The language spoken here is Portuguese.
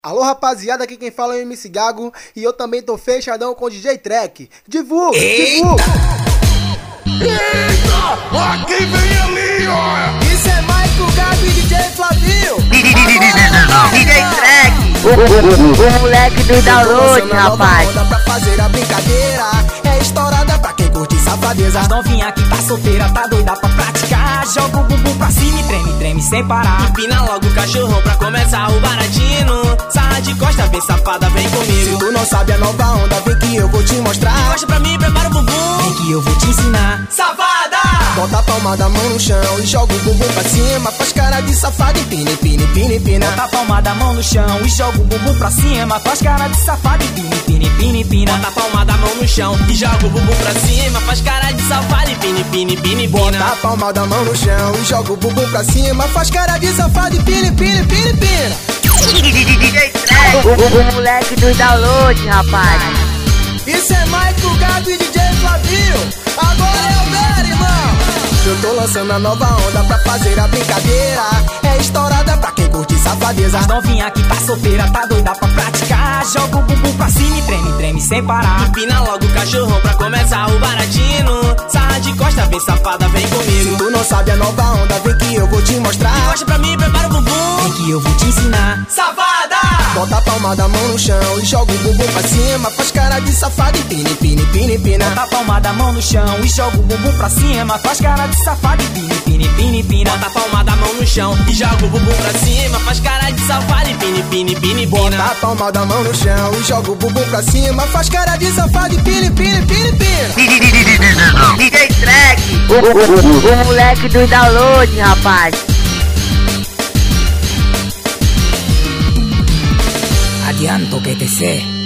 Alô rapaziada, aqui quem fala é o MC Gago e eu também tô fechadão com o DJ Track. Divulga, divulga! Eita! Aqui vem ali, ó! Isso é Michael Gago e DJ Flavinho! DJ Track! O moleque do download, rapaz! Pra fazer a brincadeira é estourada pra quem curte safadeza. As novinha que tá solteira, tá doida pra praticar. Joga o bumbum pra cima e treme, treme sem parar. Empina logo o cachorrão pra começar o baratino. Sarra de costa, vem safada, vem comigo. Se tu não sabe a nova onda, vem que eu vou te mostrar. Mostra pra mim, prepara o bumbum. Vem que eu vou te ensinar. Safada! Bota a palma da mão no chão e joga o bumbum pra cima. Faz cara de safado e pina, pina, pina, pina. Bota a palma da mão no chão e joga o bumbum pra cima. Faz cara de safado e pina, pina, pina, pina. Bota a palma da mão no chão e joga o bumbum pra cima. Faz cara de safado e pina, pina, pina, Bota pina. a palma da mão no chão e joga o bumbum pra cima. Faz cara de safado e pina, pina, pina, pina. DJ Track! O moleque do download, rapaz! Isso é Michael Gago e DJ Flavinho. Agora é o meu, irmão. Eu tô lançando a nova onda pra fazer a brincadeira. É estourada pra quem curte safadeza. As novinha que tá solteira, tá doida pra praticar. Joga o bumbum pra cima e treme, treme sem parar. Empina logo o cachorrão pra começar o baratino. Sarra de costa, vem safada, vem Se comigo. tu não sabe a nova onda, vem que eu vou te mostrar. Mostra pra mim, prepara o bumbum. Vem que eu vou te ensinar. Safada! Bota a palma da mão no chão e joga o bumbum pra cima. Faz cara de safado e pina, pina, pina, pina. Bota a palma da mão no chão e joga o bumbum pra cima. Faz cara de safado e pina, pina, pina, pina. Bota a palma da mão no chão e joga o bumbum pra cima. Faz cara de safado e pina, pina, pina, Bota pina. a palma da mão no chão e joga o bumbum pra cima. Faz cara de safado e pina, pina, pina, pina. DJ Track! O moleque do download, rapaz! Adianto que te sé.